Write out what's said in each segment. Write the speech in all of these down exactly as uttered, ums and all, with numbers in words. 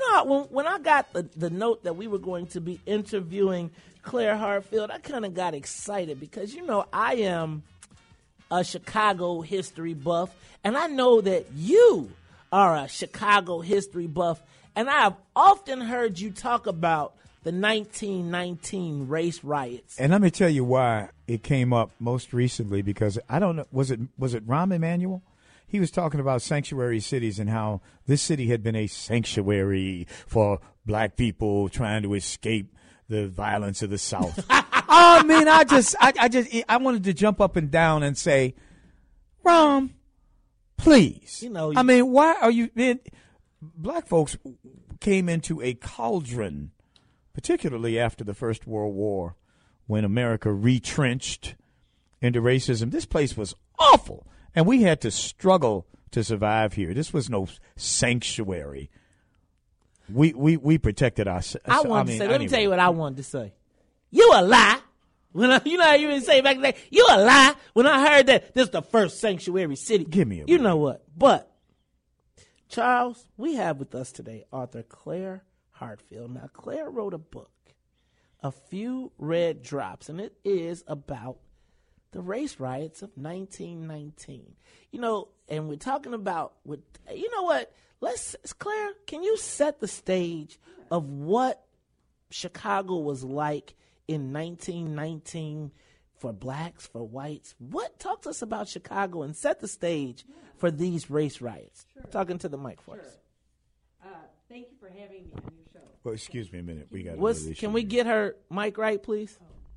know, when when I got the, the note that we were going to be interviewing Claire Hartfield, I kind of got excited because, you know, I am a Chicago history buff, and I know that you are a Chicago history buff, and I have often heard you talk about the nineteen nineteen race riots. And let me tell you why it came up most recently, because I don't know, was it was it Rahm Emanuel? He was talking about sanctuary cities and how this city had been a sanctuary for black people trying to escape the violence of the South. I mean, I just, I, I just, I wanted to jump up and down and say, Rahm, please. You know, you, I mean, why are you? Man, black folks came into a cauldron, particularly after the First World War, when America retrenched into racism. This place was awful. And we had to struggle to survive here. This was no sanctuary. We we, we protected ourselves. I wanted I mean, to say, let anyway. me tell you what I wanted to say. You a lie. When I, you know how you would say back then, you a lie. When I heard that this is the first sanctuary city. Give me a You break. know what? But, Charles, we have with us today author Claire Hartfield. Now, Claire wrote a book, A Few Red Drops, and it is about the race riots of nineteen nineteen. You know, and we're talking about, with, you know what? Let's, Claire, can you set the stage of what Chicago was like in nineteen nineteen for blacks, for whites? What? Talk to us about Chicago and set the stage for these race riots. Sure. Talking to the mic for Sure. us. Uh, thank you for having me on your show. Well, excuse me a minute. We got. What's, can we get her mic right, please?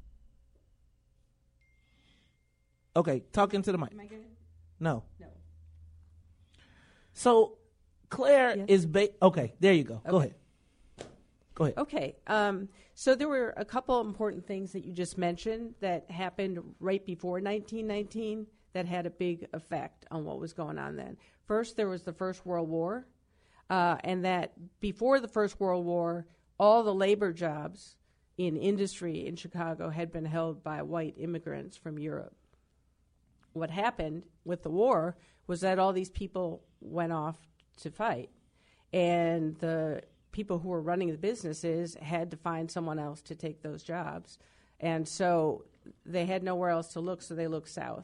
Okay, talking to the mic. Am I good? No. No. So, Claire Yes. is ba- okay. There you go. Go Okay. ahead. Go ahead. Okay. Um, so there were a couple important things that you just mentioned that happened right before nineteen nineteen that had a big effect on what was going on then. First, there was the First World War, uh, and that before the First World War, all the labor jobs in industry in Chicago had been held by white immigrants from Europe. What happened with the war was that all these people went off to fight, and the people who were running the businesses had to find someone else to take those jobs, and so they had nowhere else to look, so they looked south.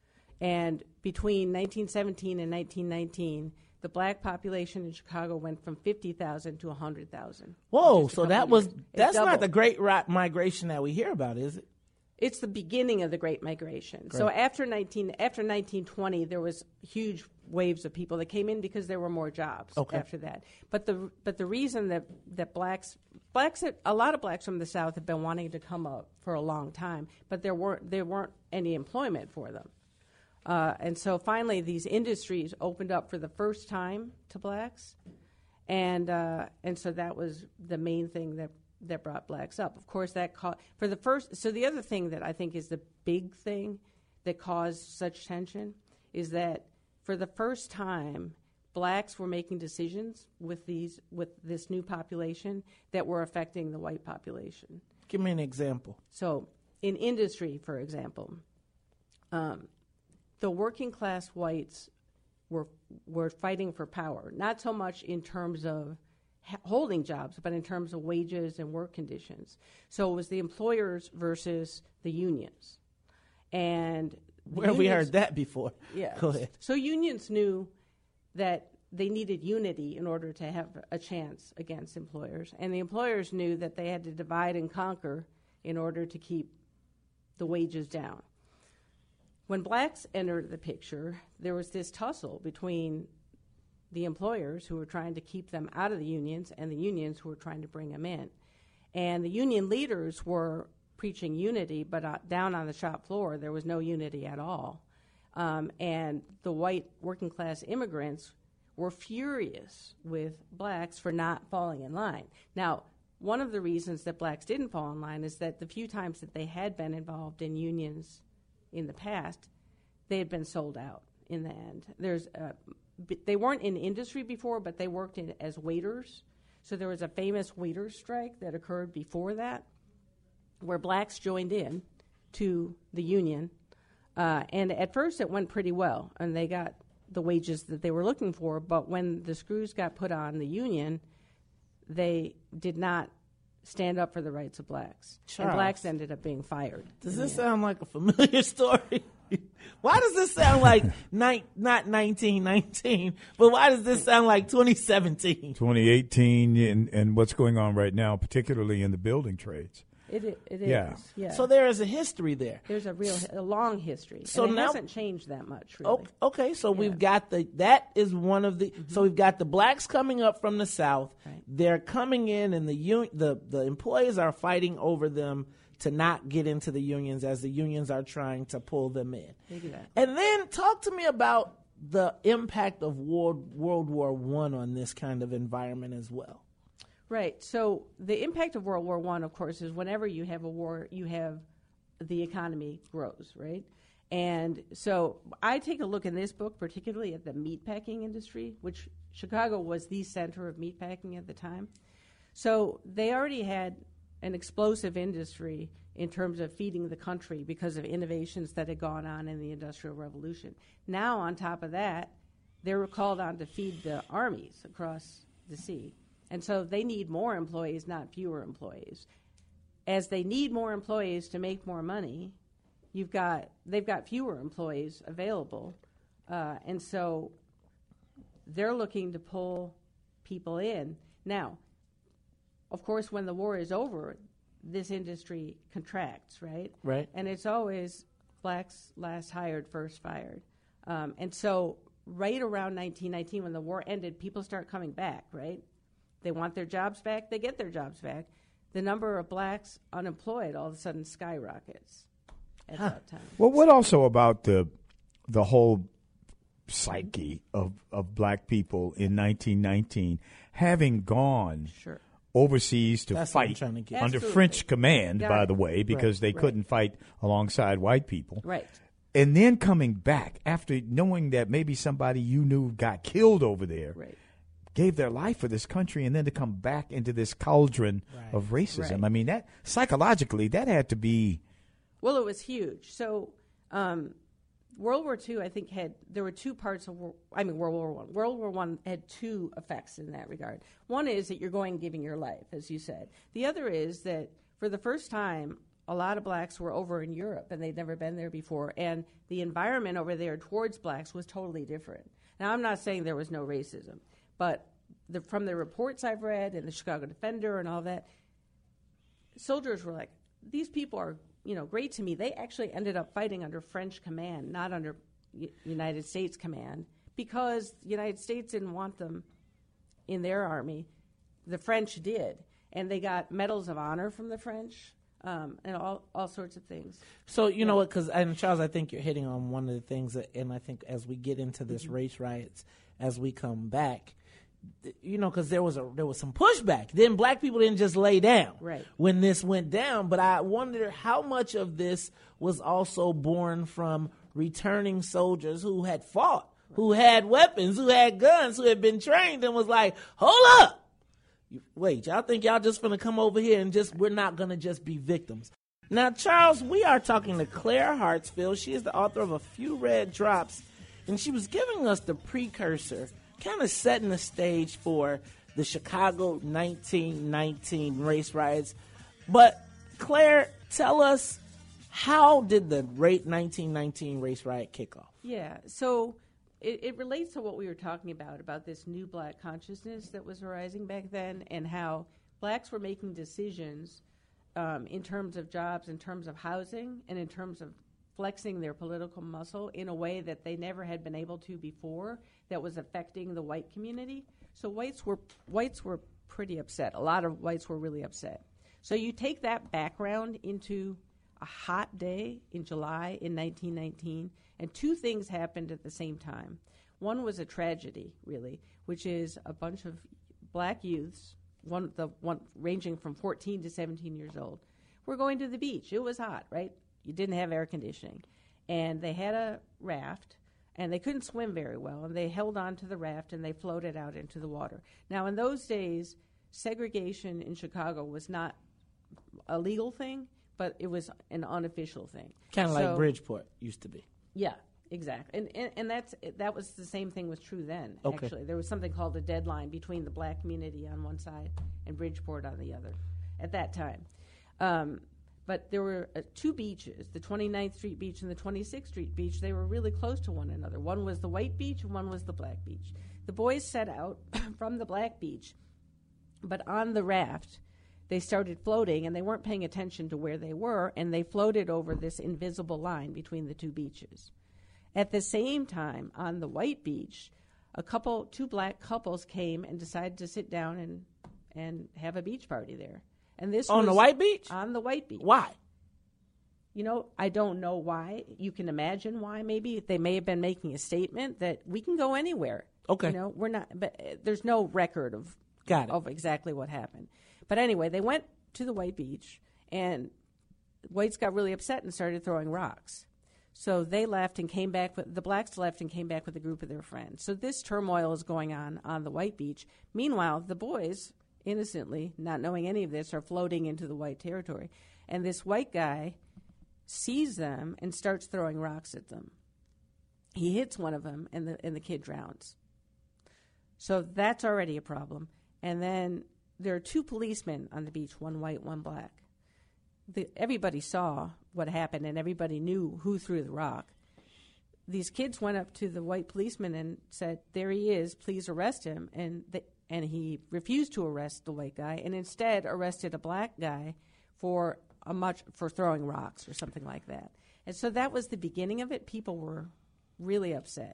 And between nineteen seventeen and nineteen nineteen, the black population in Chicago went from fifty thousand to one hundred thousand. Whoa, so that was, It that's not doubled. the great ri- migration that we hear about, is it? It's the beginning of the Great Migration. So Great. after nineteen after nineteen twenty, there was huge waves of people that came in because there were more jobs Okay. after that. But the but the reason that that blacks blacks a lot of blacks from the South have been wanting to come up for a long time, but there weren't there weren't any employment for them. Uh, and so finally, these industries opened up for the first time to blacks, and uh, and so that was the main thing that. that brought blacks up. Of course, that ca- for the first. So the other thing that I think is the big thing that caused such tension is that for the first time, blacks were making decisions with these with this new population that were affecting the white population. Give me an example. So in industry, for example, um, the working class whites were were fighting for power, not so much in terms of holding jobs, but in terms of wages and work conditions. So it was the employers versus the unions. And Where have we heard that before? Yeah. Go ahead. So unions knew that they needed unity in order to have a chance against employers. And the employers knew that they had to divide and conquer in order to keep the wages down. When blacks entered the picture, there was this tussle between the employers who were trying to keep them out of the unions and the unions who were trying to bring them in. And the union leaders were preaching unity, but uh, down on the shop floor, there was no unity at all. Um, and the white working class immigrants were furious with blacks for not falling in line. Now, one of the reasons that blacks didn't fall in line is that the few times that they had been involved in unions in the past, they had been sold out in the end. There's uh, They weren't in industry before, but they worked in as waiters. So there was a famous waiters strike that occurred before that, where blacks joined in to the union. Uh, and at first it went pretty well, and they got the wages that they were looking for. But when the screws got put on the union, they did not stand up for the rights of blacks. Charles. And blacks ended up being fired. Does this sound like a familiar story? Why does this sound like ni- not nineteen nineteen, but why does this sound like twenty seventeen? twenty eighteen and, and what's going on right now, particularly in the building trades. It, it, it Yeah. is. Yeah. So there is a history there. There's a real, a long history. So and it now- hasn't changed that much, really. Okay, okay, so Yeah. we've got the that is one of the so we've got the blacks coming up from the south. Right. They're coming in, and the un, the the employees are fighting over them to not get into the unions as the unions are trying to pull them in. They do that. And then talk to me about the impact of World World War One on this kind of environment as well. Right. So the impact of World War One, of course, is whenever you have a war, you have the economy grows, right? And so I take a look in this book, particularly at the meatpacking industry, which Chicago was the center of meatpacking at the time. So they already had an explosive industry in terms of feeding the country because of innovations that had gone on in the Industrial Revolution. Now, on top of that, they were called on to feed the armies across the sea. And so they need more employees, not fewer employees. As they need more employees to make more money, you've got they've got fewer employees available, uh, and so they're looking to pull people in. Now, of course, when the war is over, this industry contracts, right? Right. And it's always blacks last hired, first fired. Um, and so right around nineteen nineteen, when the war ended, people start coming back, right? They want their jobs back. They get their jobs back. The number of blacks unemployed all of a sudden skyrockets at Huh. that time. Well, what also about the the whole psyche of, of black people in nineteen nineteen having gone Sure. overseas to That's what I'm fight trying to get. under Absolutely. French command, Got by it. the way, because they right. couldn't fight alongside white people. Right. And then coming back after knowing that maybe somebody you knew got killed over there, Right. gave their life for this country, and then to come back into this cauldron Right. of racism. Right. I mean, that psychologically, that had to be. Well, it was huge. So um, World War Two, I think, had there were two parts of. Wor- I mean, World War One. World War One had two effects in that regard. One is that you're going giving your life, as you said. The other is that for the first time, a lot of blacks were over in Europe, and they'd never been there before, and the environment over there towards blacks was totally different. Now, I'm not saying there was no racism, but the, from the reports I've read and the Chicago Defender and all that, soldiers were like, these people are, you know, great to me. They actually ended up fighting under French command, not under U- United States command, because the United States didn't want them in their army. The French did, and they got medals of honor from the French, um, and all, all sorts of things. So you know what? Because and Charles, I think you're hitting on one of the things, that, and I think as we get into this Mm-hmm. race riots, as we come back, th- you know, because there was a there was some pushback. Then black people didn't just lay down Right. when this went down. But I wonder how much of this was also born from returning soldiers who had fought, who had weapons, who had guns, who had been trained, and was like, "Hold up." Wait, y'all think y'all just gonna come over here and just, we're not gonna just be victims. Now, Charles, we are talking to Claire Hartsfield. She is the author of A Few Red Drops, and she was giving us the precursor, kind of setting the stage for the Chicago nineteen nineteen race riots. But, Claire, tell us, how did the rate nineteen nineteen race riot kick off? Yeah, so it, it relates to what we were talking about, about this new black consciousness that was arising back then, and how blacks were making decisions um, in terms of jobs, in terms of housing, and in terms of flexing their political muscle in a way that they never had been able to before, that was affecting the white community. So whites were whites were pretty upset. A lot of whites were really upset. So you take that background into a hot day in July in nineteen nineteen, and two things happened at the same time. One was a tragedy, really, which is a bunch of black youths, one the one ranging from fourteen to seventeen years old, were going to the beach. It was hot, right? You didn't have air conditioning, and they had a raft, and they couldn't swim very well, and they held on to the raft and they floated out into the water. Now, in those days, segregation in Chicago was not a legal thing, but it was an unofficial thing. Kind of So- like Bridgeport used to be. Yeah, Exactly, and, and and that's that was the same thing was true then. Okay. Actually, there was something called a deadline between the black community on one side and Bridgeport on the other, at that time. Um, but there were uh, two beaches, the twenty-ninth Street Beach and the twenty-sixth Street Beach. They were really close to one another. One was the white beach and one was the black beach. The boys set out from the black beach, but on the raft, they started floating, and they weren't paying attention to where they were, and they floated over this invisible line between the two beaches. At the same time, on the white beach, a couple, two black couples came and decided to sit down and and have a beach party there. And this on was the white beach? On the white beach. Why? You know, I don't know why. You can imagine why. Maybe they may have been making a statement that we can go anywhere. Okay. You know, we're not. But uh, there's no record of Got it. of exactly what happened. But anyway, they went to the white beach, and whites got really upset and started throwing rocks. So they left and came back, with, the blacks left and came back with a group of their friends. So this turmoil is going on on the white beach. Meanwhile, the boys, innocently, not knowing any of this, are floating into the white territory. And this white guy sees them and starts throwing rocks at them. He hits one of them, and the, and the kid drowns. So that's already a problem. And then there are two policemen on the beach, one white, one black. The, everybody saw what happened, and everybody knew who threw the rock. These kids went up to the white policeman and said, "There he is, please arrest him." And the, and he refused to arrest the white guy, and instead arrested a black guy for a much for throwing rocks or something like that. And so that was the beginning of it. People were really upset.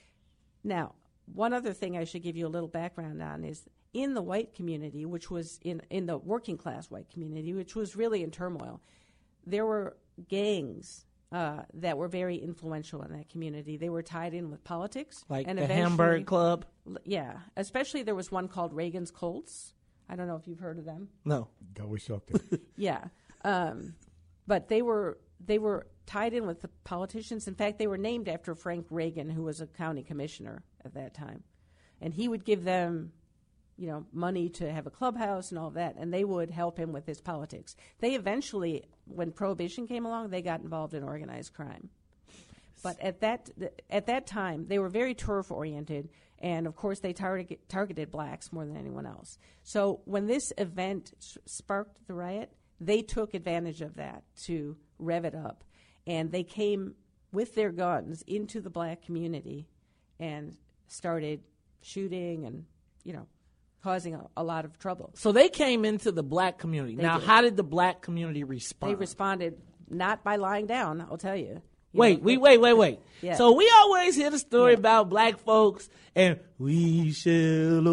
Now, one other thing I should give you a little background on is in the white community, which was in, in the working class white community, which was really in turmoil, there were gangs uh, that were very influential in that community. They were tied in with politics. Like and the eventually- Hamburg Club? l- Yeah. Especially there was one called Reagan's Colts. I don't know if you've heard of them. No. Go we sucked it. Yeah. Um, but they were they were tied in with the politicians. In fact, they were named after Frank Reagan, who was a county commissioner at that time. And he would give them, you know, money to have a clubhouse and all that, and they would help him with his politics. They eventually, when Prohibition came along, they got involved in organized crime. But at that at that time, they were very turf-oriented, and of course, they target, targeted blacks more than anyone else. So when this event s- sparked the riot, they took advantage of that to rev it up, and they came with their guns into the black community and started shooting and, you know, causing a, a lot of trouble. So they came into the black community. They now, did. how did the black community respond? They responded not by lying down, I'll tell you. You Wait, know, we they- wait, wait, wait. Yeah. So we always hear the story Yeah. about black folks and we shall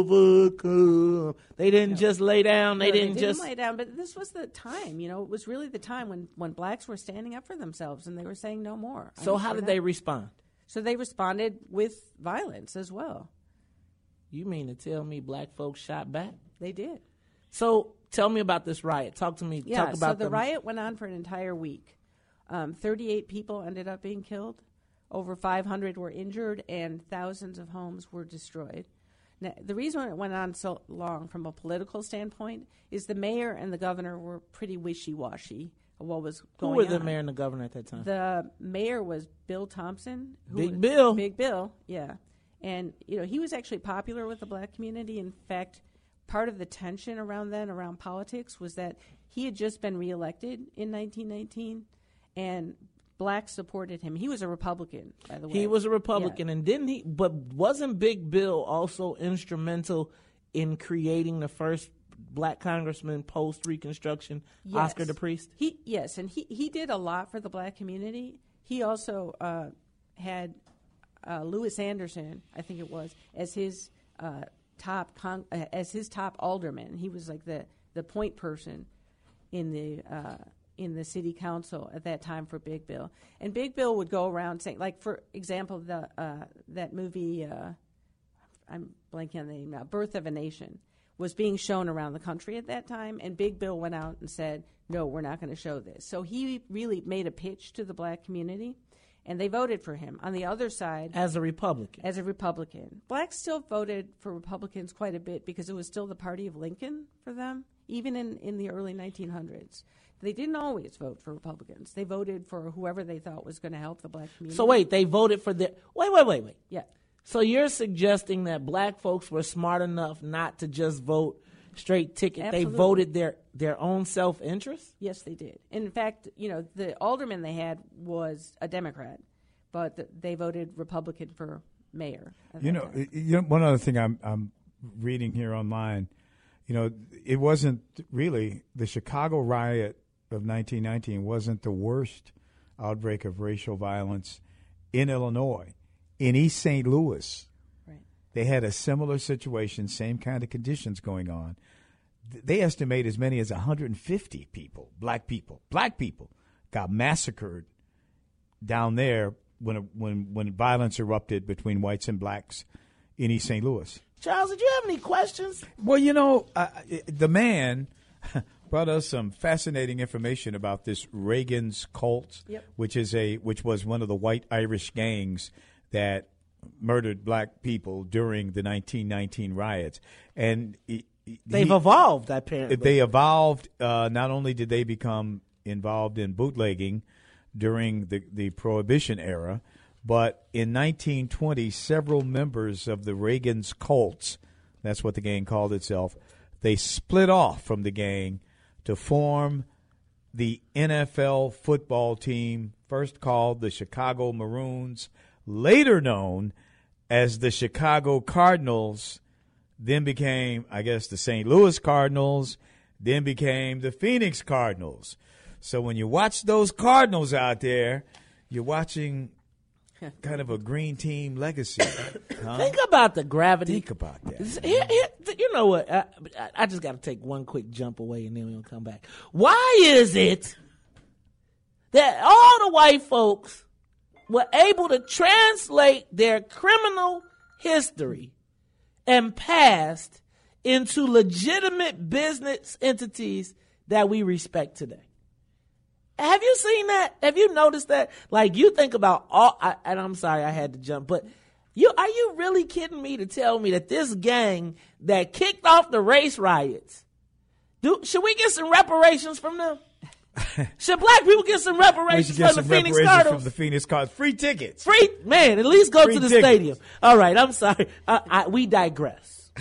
overcome. They didn't just lay down. They No, didn't they just. didn't lay down, but this was the time. You know, it was really the time when, when blacks were standing up for themselves and they were saying no more. I So mean, how we're did not- they respond? So they responded with violence as well. You mean to tell me black folks shot back? They did. So tell me about this riot. Talk to me. Yeah. Talk about so the them. riot went on for an entire week. Um, thirty-eight people ended up being killed. Over five hundred were injured, and thousands of homes were destroyed. Now, the reason it went on so long from a political standpoint is the mayor and the governor were pretty wishy-washy of what was Who going were the on. mayor and the governor at that time? The mayor was Bill Thompson. Who Big was- Bill. Big Bill, yeah. And, you know, he was actually popular with the black community. In fact, part of the tension around then, around politics, was that he had just been reelected in nineteen nineteen, and blacks supported him. He was a Republican, by the way. He was a Republican, and didn't he? But wasn't Big Bill also instrumental in creating the first black congressman post Reconstruction, Yes. Oscar the Priest? He yes, and he, he did a lot for the black community. He also uh, had uh, Lewis Anderson, I think it was, as his uh, top con- uh, as his top alderman. He was like the, the point person in the uh, in the city council at that time for Big Bill. And Big Bill would go around saying, like, for example, the uh, that movie, uh, I'm blanking on the name now, Birth of a Nation, was being shown around the country at that time, and Big Bill went out and said, no, we're not going to show this. So he really made a pitch to the black community, and they voted for him. On the other side, As a Republican. as a Republican, blacks still voted for Republicans quite a bit because it was still the party of Lincoln for them, even in, in the early nineteen hundreds. They didn't always vote for Republicans. They voted for whoever they thought was going to help the black community. So wait, they voted for their wait, wait, wait, wait. Yeah. So you're suggesting that black folks were smart enough not to just vote straight ticket. Absolutely. They voted their, their own self-interest? Yes, they did. In fact, you know, the alderman they had was a Democrat, but th- they voted Republican for mayor. at You that know, time. you know, one other thing I'm I'm reading here online, you know, it wasn't really the Chicago riot of nineteen nineteen wasn't the worst outbreak of racial violence in Illinois. In East Saint Louis, Right. they had a similar situation, same kind of conditions going on. Th- They estimate as many as one hundred fifty people, black people, black people, got massacred down there when when when violence erupted between whites and blacks in East Saint Louis. Charles, did you have any questions? Well, you know, uh, the man brought us some fascinating information about this Reagan's cult, Yep. which is a which was one of the white Irish gangs that murdered black people during the nineteen nineteen riots, and he, They've he- evolved, apparently. they evolved. Uh, not only did they become involved in bootlegging during the, the Prohibition era, but in nineteen twenty, several members of the Reagan's cults, that's what the gang called itself, they split off from the gang to form the N F L football team, first called the Chicago Maroons, later known as the Chicago Cardinals, then became, I guess, the Saint Louis Cardinals, then became the Phoenix Cardinals. So when you watch those Cardinals out there, you're watching kind of a green team legacy. Huh? Think about the gravity. Think about that. Here, here, you know what? I, I- I just got to take one quick jump away and then we'll come back. Why is it that all the white folks were able to translate their criminal history and past into legitimate business entities that we respect today? Have you seen that? Have you noticed that? Like, you think about all, I, and I'm sorry I had to jump, but you are you really kidding me to tell me that this gang that kicked off the race riots, do should we get some reparations from them? Should black people get some We reparations should get from the some Phoenix reparations Cardinals? from the Phoenix Cardinals. Free tickets. Free, man, at least go Free to the tickets. stadium. All right, I'm sorry. I, I, we digress.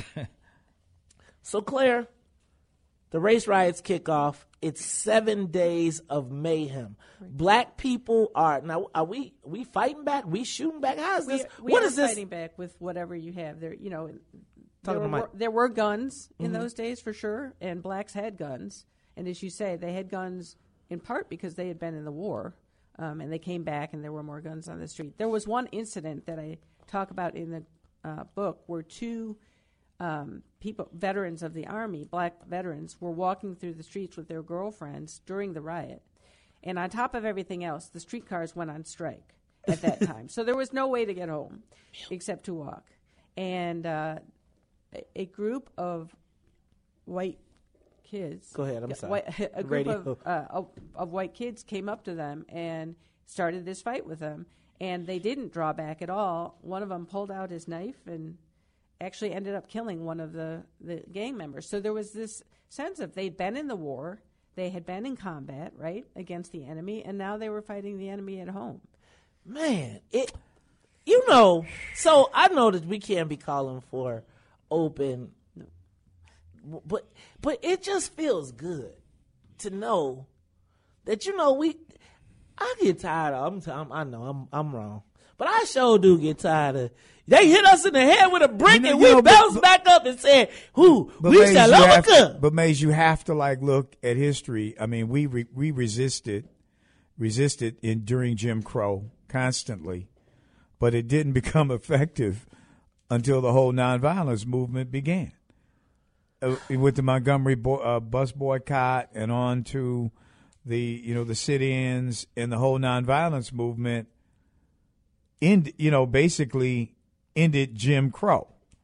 So, Claire, the race riots kick off. It's seven days of mayhem. Black people are now. Are we we fighting back? We shooting back? How is We, this? we what are is this? fighting back with whatever you have there. You know, Talk there to the were, mic. there were guns in those days for sure, and blacks had guns. And as you say, they had guns in part because they had been in the war, um, and they came back, and there were more guns on the street. There was one incident that I talk about in the uh, book where two um, people, veterans of the Army, black veterans, were walking through the streets with their girlfriends during the riot. And on top of everything else, the streetcars went on strike at that time. So there was no way to get home except to walk. And uh, a, a group of white kids. Go ahead, I'm yeah, sorry. White, a group Radio. of, uh, of, of white kids came up to them and started this fight with them. And they didn't draw back at all. One of them pulled out his knife and actually ended up killing one of the, the gang members. So there was this sense of they'd been in the war, they had been in combat, right, against the enemy, and now they were fighting the enemy at home. Man, it. You know, so I know that we can't be calling for open, but but it just feels good to know that, you know, we. I get tired of. I'm, I'm, I know I'm I'm wrong, but I sure do get tired of. They hit us in the head with a brick, You know- and you we know, but- bounced but- back up and said, "Who But we Maze, shall you have to, overcome." but Maze, you have to like look at history. I mean, we re, we resisted, resisted in during Jim Crow constantly, but it didn't become effective until the whole nonviolence movement began. Uh, with the Montgomery bo- uh, bus boycott and on to the you know the sit-ins and the whole nonviolence movement, end you know basically ended Jim Crow.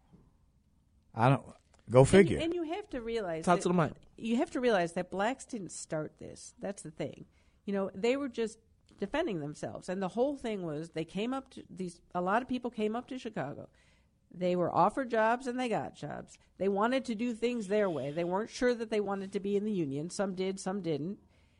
I don't go figure. And, and you have to realize Talk that- to the mic. You have to realize that blacks didn't start this. That's the thing. You know, they were just defending themselves. And the whole thing was they came up to these, a lot of people came up to Chicago. They were offered jobs and they got jobs. They wanted to do things their way. They weren't sure that they wanted to be in the union. Some did, some didn't.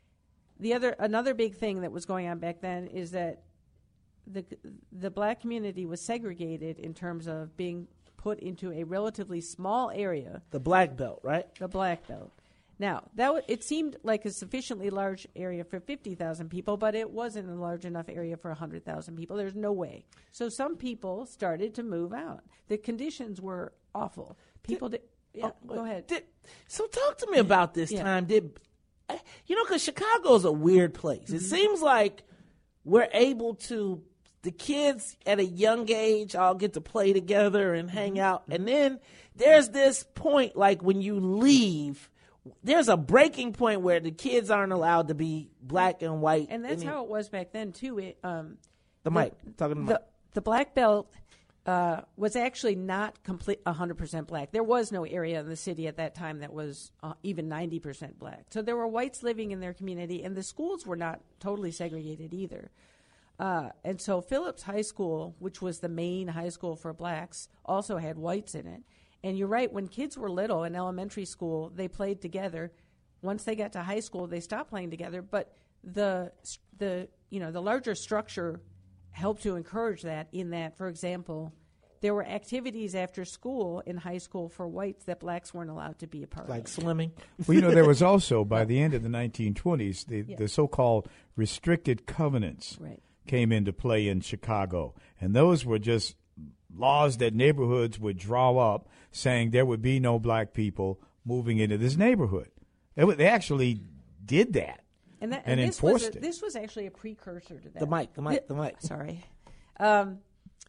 The other, another big thing that was going on back then is that the the black community was segregated in terms of being put into a relatively small area. The Black Belt, right? The Black Belt. Now, that w- it seemed like a sufficiently large area for fifty thousand people, but it wasn't a large enough area for one hundred thousand people. There's no way. So some people started to move out. The conditions were awful. People did. did yeah, oh, go ahead. Did, so talk to me about this yeah. time. Did you know? Because Chicago's a weird place. Mm-hmm. It seems like we're able to. The kids at a young age all get to play together and hang mm-hmm. out. And then there's this point, like when you leave, there's a breaking point where the kids aren't allowed to be black and white. And that's how it was back then, too. It, um, the, the mic. Talking to the, the, the Black Belt uh, was actually not complete one hundred percent black. There was no area in the city at that time that was uh, even ninety percent black. So there were whites living in their community, and the schools were not totally segregated either. Uh, and so Phillips High School, which was the main high school for blacks, also had whites in it. And you're right, when kids were little in elementary school, they played together. Once they got to high school, they stopped playing together. But the the you know the larger structure helped to encourage that. In that, for example, there were activities after school in high school for whites that blacks weren't allowed to be a part like of. Like swimming. Well, you know, there was also by the end of the nineteen twenties the yeah. the so-called restricted covenants. Right. Came into play in Chicago. And those were just laws that neighborhoods would draw up saying there would be no black people moving into this neighborhood. They, w- they actually did that and, that, and, and this enforced was a, it. This was actually a precursor to that. The mic, the mic, the mic. Sorry. Um,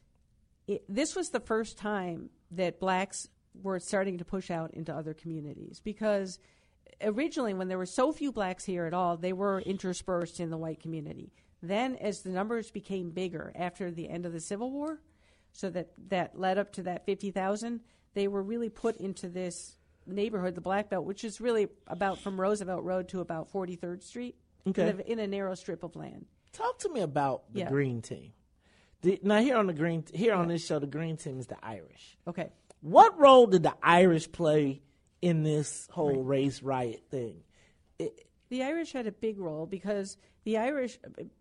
it, this was the first time that blacks were starting to push out into other communities because originally when there were so few blacks here at all, they were interspersed in the white community. Then, as the numbers became bigger after the end of the Civil War, so that, that led up to that fifty thousand, they were really put into this neighborhood, the Black Belt, which is really about from Roosevelt Road to about forty-third Street, okay. in, a, in a narrow strip of land. Talk to me about the yeah. Green Team. The, now, here on the Green, here yeah. on this show, the Green Team is the Irish. Okay. What role did the Irish play in this whole right. race riot thing? It, the Irish had a big role because the Irish,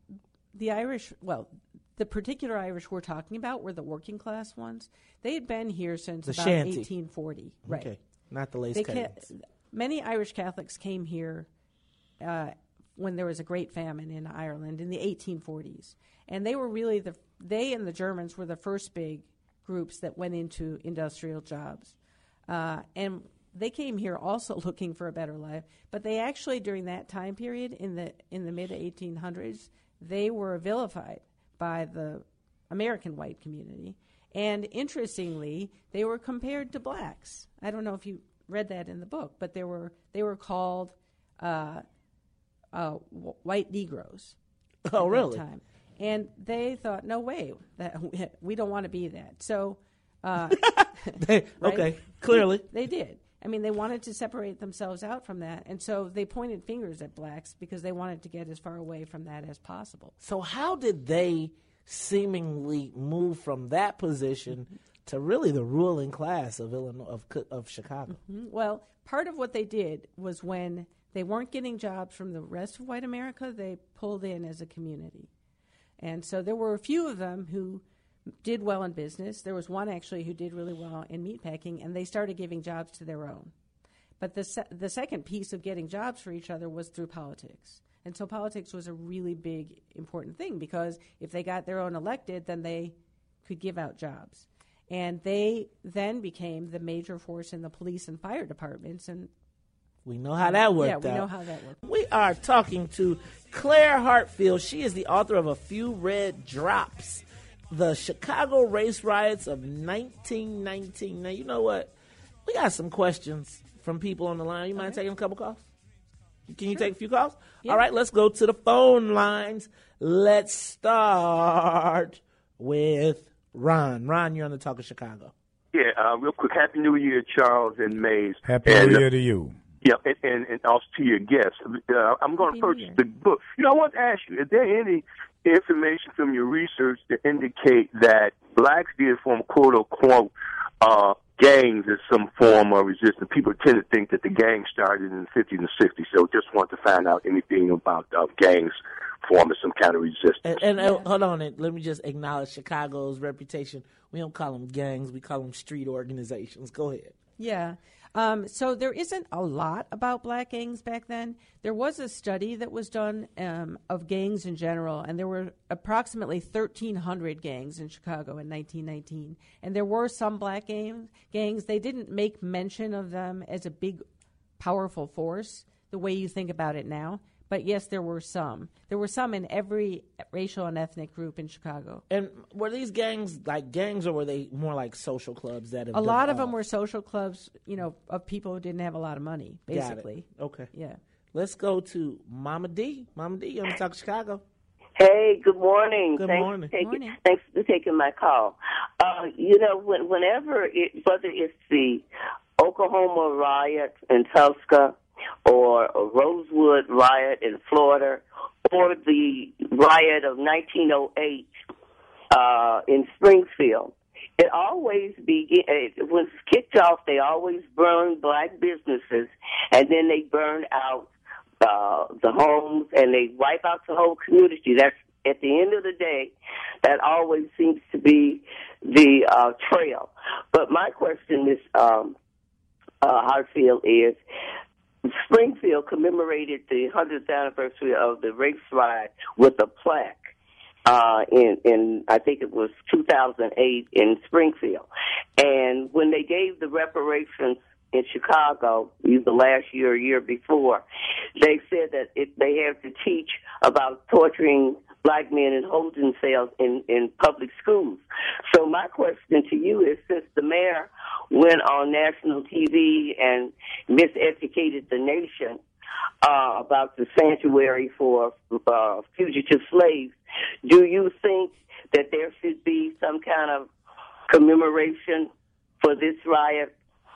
the Irish, well, the particular Irish we're talking about were the working class ones. They had been here since the about shanty. eighteen forty. Right. Okay, not the lace they curtains. Ca- many Irish Catholics came here uh, when there was a great famine in Ireland in the eighteen forties. And they were really the, they and the Germans were the first big groups that went into industrial jobs. Uh, and they came here also looking for a better life, but they actually, during that time period in the in the mid eighteen hundreds, they were vilified by the American white community. And interestingly, they were compared to blacks. I don't know if you read that in the book, but they were they were called uh, uh, w- white Negroes. Oh, at really? That time. And they thought, no way, that we, we don't want to be that. So, uh, they, right? okay, clearly They, they did. I mean, they wanted to separate themselves out from that, and so they pointed fingers at blacks because they wanted to get as far away from that as possible. So how did they seemingly move from that position to really the ruling class of Illinois of of Chicago? Mm-hmm. Well, part of what they did was when they weren't getting jobs from the rest of white America, they pulled in as a community. And so there were a few of them who did well in business. There was one actually who did really well in meatpacking, and they started giving jobs to their own. But the se- the second piece of getting jobs for each other was through politics. And so politics was a really big, important thing because if they got their own elected, then they could give out jobs. And they then became the major force in the police and fire departments. And we know how that worked out. Yeah, we know how that worked. We are talking to Claire Hartfield. She is the author of A Few Red Drops, The Chicago Race Riots of nineteen nineteen. Now, you know what? We got some questions from people on the line. You mind Okay. taking a couple calls? Can you Sure. take a few calls? Yeah. All right, let's go to the phone lines. Let's start with Ron. Ron, you're on the Talk of Chicago. Yeah, uh, real quick. Happy New Year, Charles and Mays. Happy and, New Year to you. Yeah, and, and, and also to your guests. Uh, I'm going to purchase the book. You know, I want to ask you, is there any information from your research to indicate that blacks did form, quote-unquote, uh, gangs as some form of resistance? People tend to think that the gang started in the fifties and sixties, so just want to find out anything about uh, gangs forming some kind of resistance. And, and yeah. uh, hold on, and let me just acknowledge Chicago's reputation. We don't call them gangs, we call them street organizations. Go ahead. Yeah. Um, so there isn't a lot about black gangs back then. There was a study that was done um, of gangs in general, and there were approximately thirteen hundred gangs in Chicago in nineteen nineteen. And there were some black gang, gangs. They didn't make mention of them as a big, powerful force the way you think about it now. But yes, there were some. There were some in every racial and ethnic group in Chicago. And were these gangs like gangs, or were they more like social clubs that have A lot of off? them were social clubs, you know, of people who didn't have a lot of money, basically. Got it. Okay. Yeah. Let's go to Mama D. Mama D, you want to talk Chicago? Hey, good morning. Good thanks morning. For taking, morning. Thanks for taking my call. Uh, you know, when, whenever, it, whether it's the Oklahoma riot in Tulsa, or a Rosewood riot in Florida, or the riot of nineteen oh eight uh, in Springfield, it always begin, it was kicked off, they always burn black businesses, and then they burn out uh, the homes, and they wipe out the whole community. That's, at the end of the day, that always seems to be the uh, trail. But my question, Miz Um, uh, Hartsfield, is, Springfield commemorated the hundredth anniversary of the race riot with a plaque uh, in, in, I think it was two thousand eight in Springfield. And when they gave the reparations in Chicago, either last year or year before, they said that it, they had to teach about torturing black men in holding cells in, in public schools. So my question to you is, since the mayor went on national T V and miseducated the nation uh, about the sanctuary for uh, fugitive slaves, do you think that there should be some kind of commemoration for this riot?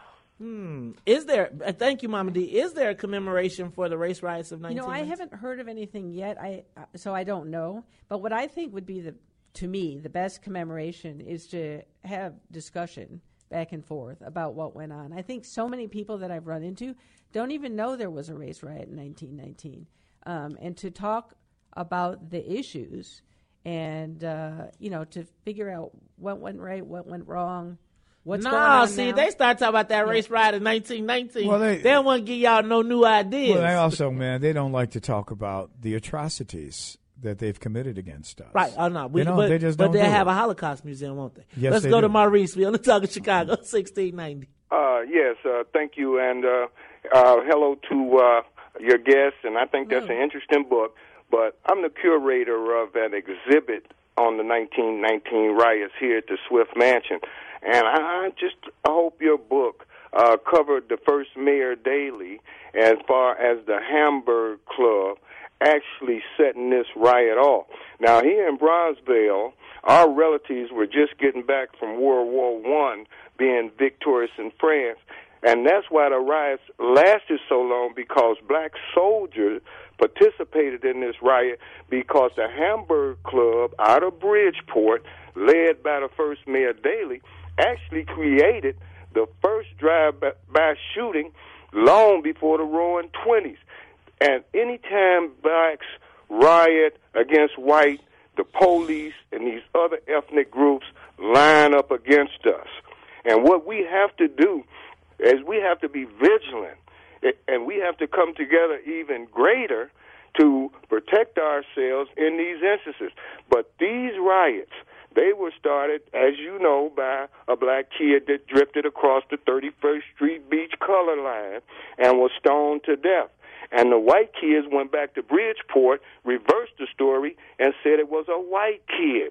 Hmm. Is there, uh, thank you, Mama D, is there a commemoration for the race riots of nineteen You know, I haven't heard of anything yet, I uh, so I don't know. But what I think would be, the, to me, the best commemoration is to have discussion back and forth about what went on. I think so many people that I've run into don't even know there was a race riot in nineteen nineteen. Um, and to talk about the issues and, uh, you know, to figure out what went right, what went wrong, what's no, going on see, now. they start talking about that race riot in nineteen nineteen. Well, they, they don't want to give y'all no new ideas. Well, they also, man, they don't like to talk about the atrocities that they've committed against us. Right. Oh, no. We, they don't, but they just but don't they'll do have it. a Holocaust museum, won't they? Yes, Let's they go do. to Mauriceville. Let's talk Chicago, sixteen ninety. Uh, yes, uh, thank you, and uh, uh, hello to uh, your guests, and I think that's Hello. an interesting book, but I'm the curator of an exhibit on the nineteen nineteen riots here at the Swift Mansion, and I just hope your book uh, covered the first Mayor Daley as far as the Hamburg Club actually setting this riot off. Now, here in Bronzeville, our relatives were just getting back from World War One, being victorious in France, and that's why the riots lasted so long, because black soldiers participated in this riot, because the Hamburg Club out of Bridgeport, led by the first Mayor Daley, actually created the first drive-by shooting long before the Roaring Twenties. And anytime blacks riot against white, the police and these other ethnic groups line up against us. And what we have to do is we have to be vigilant, and we have to come together even greater to protect ourselves in these instances. But these riots, they were started, as you know, by a black kid that drifted across the thirty-first Street Beach color line and was stoned to death. And the white kids went back to Bridgeport, reversed the story, and said it was a white kid.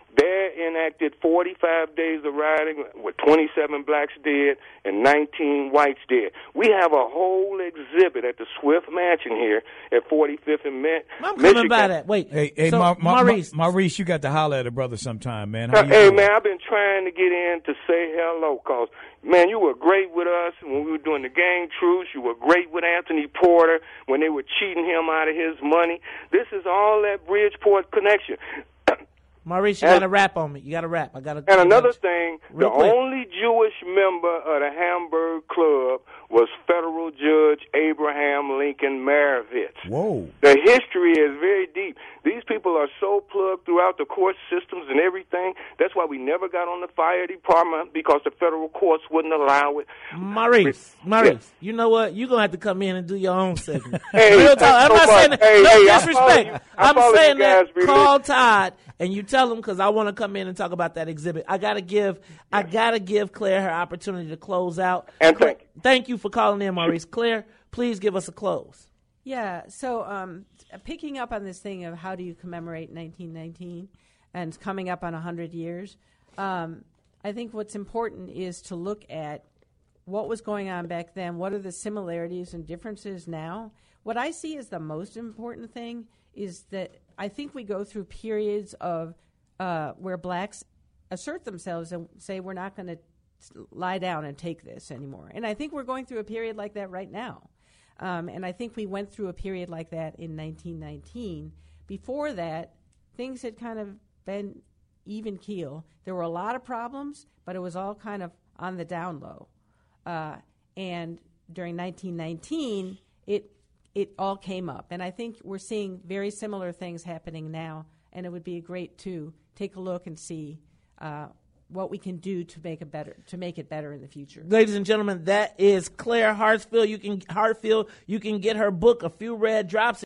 They enacted forty-five days of rioting with twenty-seven blacks dead and nineteen whites dead. We have a whole exhibit at the Swift Mansion here at forty-fifth and Mi- I'm Michigan. coming by that. Wait. Hey, hey, so, Ma- Ma- Maurice. Ma- Maurice, you got to holler at a brother sometime, man. How Uh, you hey, doing? man, I've been trying to get in to say hello because, man, you were great with us when we were doing the gang truce. You were great with Anthony Porter when they were cheating him out of his money. This is all that Bridgeport connection. Maurice, you And- got to rap on me. You got to rap. I got to. And another thing, Real the quick. only Jewish member of the Hamburg Club was federal judge Abraham Lincoln Maravitz. Whoa. The history is very deep. These people are so plugged throughout the court systems and everything. That's why we never got on the fire department, because the federal courts wouldn't allow it. Maurice, Maurice, you know what? You're going to have to come in and do your own segment. Hey, Real talk. I'm so not much. saying that. Hey, No hey, I follow disrespect. you. I I'm follow saying you guys that. really. Call Todd and you tell him, because I want to come in and talk about that exhibit. I got to give I got to give Claire her opportunity to close out. And Claire, thank you. Thank you for calling in, Maurice. Claire, please give us a close. Yeah, so um, picking up on this thing of how do you commemorate nineteen nineteen and coming up on one hundred years, um, I think what's important is to look at what was going on back then, what are the similarities and differences now. What I see as the most important thing is that I think we go through periods of uh, where blacks assert themselves and say we're not going to lie down and take this anymore. And I think we're going through a period like that right now. Um, and I think we went through a period like that in nineteen nineteen. Before that, things had kind of been even keel. There were a lot of problems, but it was all kind of on the down low. Uh, and during nineteen nineteen, it it all came up. And I think we're seeing very similar things happening now. And it would be great to take a look and see uh, what we can do to make it better, to make it better in the future. Ladies and gentlemen, that is Claire Hartsfield. You can Hartfield. You can get her book, A Few Red Drops.